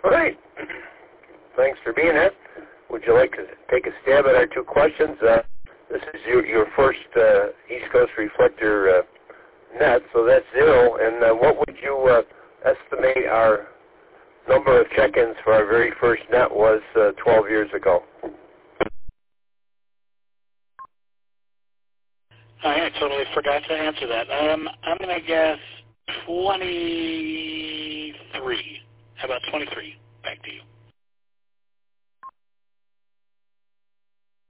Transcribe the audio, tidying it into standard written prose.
All right. Thanks for being here. Would you like to take a stab at our two questions? This is your first East Coast Reflector net, so that's 0. And what would you estimate our number of check-ins for our very first net was 12 years ago? I totally forgot to answer that. I'm going to guess 23. How about 23?